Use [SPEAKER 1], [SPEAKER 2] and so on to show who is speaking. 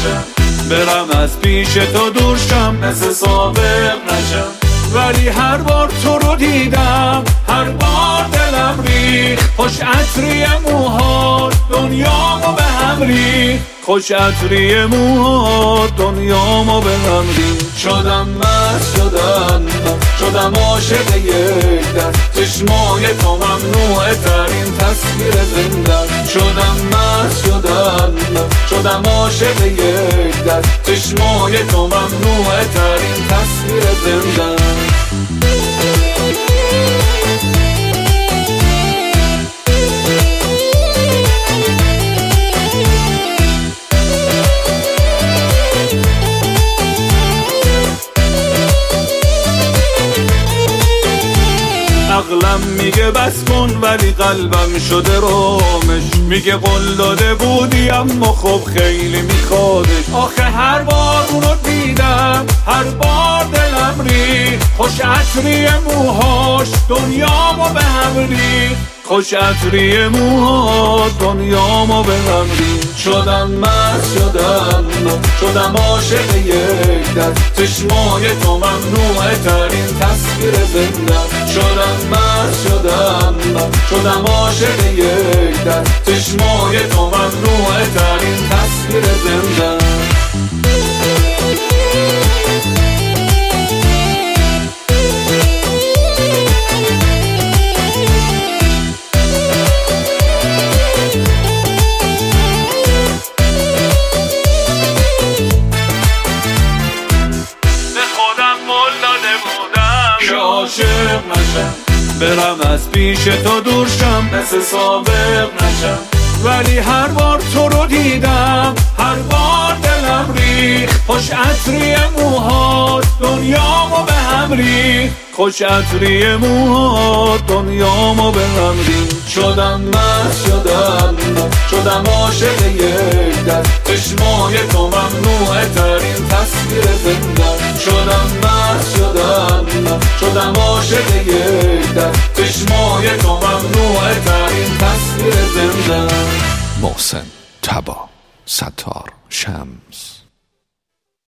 [SPEAKER 1] نشم، برم از پیش تو دور شم، مثل سابق نشم. ولی هر بار تو رو دیدم، هر بار دلم ریخت. خوش عطری موهات دنیامو به هم ریخت، خوش عطری موهات دنیامو به هم ریخت. شدم مست، شدم عاشق یک دست، چشمای تو ممنوعه ترین تصویر زنده. شدم مست، شدم عاشق یک دست، چشمای تو ممنوعه ترین تصویر زنده. عقلم میگه بس کن ولی قلبم شده رامش. میگه قول داده بودی اما خب خیلی میخوادش. آخه هر بار اونو دیدم، هر بار دلم ریخت. خوش عطری موهاش دنیامو به هم ریخت، خوش عطری موهاش دنیامو به هم ریخت. شدم مست، شدم عاشق یک دست، چشمای تو ممنوعه ترین تصویر زنده. شدم مست، شدم عاشق یک دست، چشمای تو ممنوعه ترین تصویر زنده. عاشق نشم، برم از پیش تو دور شم، مثل سابق نشم. ولی هر بار تو رو دیدم، هر بار دلم ریخت. خوش عطری موهات دنیامو به هم ریخت، خوش عطری موهات دنیامو به هم ریخت. شدم مست، شدم عاشق یک دست، چشمای تو ممنوعه ترین تصویر زنده. شدم مست، شدم عاشق یک دست، چشمای تو ممنوعه ترین تصویر زنده.
[SPEAKER 2] محسن تبا، ستار شمس.